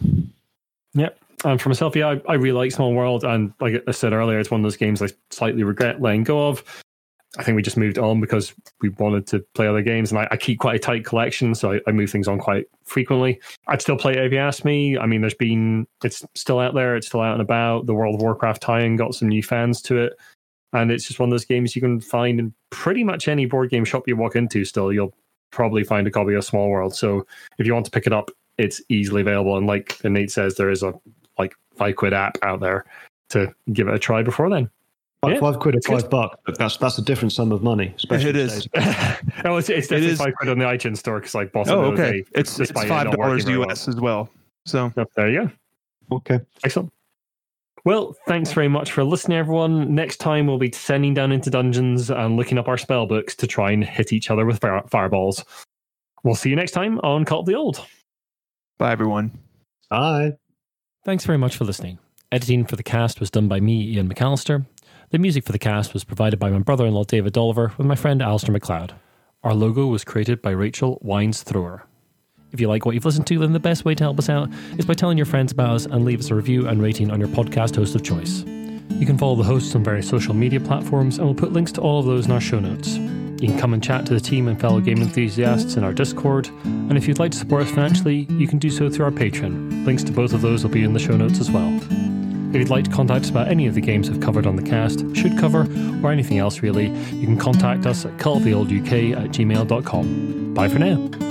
Yep. And for myself, I really like Small World. And like I said earlier, it's one of those games I slightly regret letting go of. I think we just moved on because we wanted to play other games, and I keep quite a tight collection, so I move things on quite frequently. I'd still play it if you asked me. I mean, it's still out there, it's still out and about. The World of Warcraft tie-in got some new fans to it, and it's just one of those games you can find in pretty much any board game shop you walk into still. You'll probably find a copy of Small World, so if you want to pick it up, it's easily available. And like Nate says, there is a like £5 app out there to give it a try before then. £5 or $5, that's a different sum of money. Especially it is. No, it's definitely £5 on the iTunes store because I bought it. Oh, okay. It's $5 US as well. So there you go. Okay, excellent. Well, thanks very much for listening, everyone. Next time we'll be descending down into dungeons and looking up our spell books to try and hit each other with fireballs. We'll see you next time on Cult of the Old. Bye, everyone. Bye. Thanks very much for listening. Editing for the cast was done by me, Ian McAllister. The music for the cast was provided by my brother-in-law David Oliver with my friend Alistair McLeod. Our logo was created by Rachel Wines-Thrower. If you like what you've listened to, then the best way to help us out is by telling your friends about us and leave us a review and rating on your podcast host of choice. You can follow the hosts on various social media platforms, and we'll put links to all of those in our show notes. You can come and chat to the team and fellow game enthusiasts in our Discord, and if you'd like to support us financially, you can do so through our Patreon. Links to both of those will be in the show notes as well. If you'd like to contact us about any of the games we've covered on the cast, should cover, or anything else really, you can contact us at cultoftheolduk@gmail.com. Bye for now.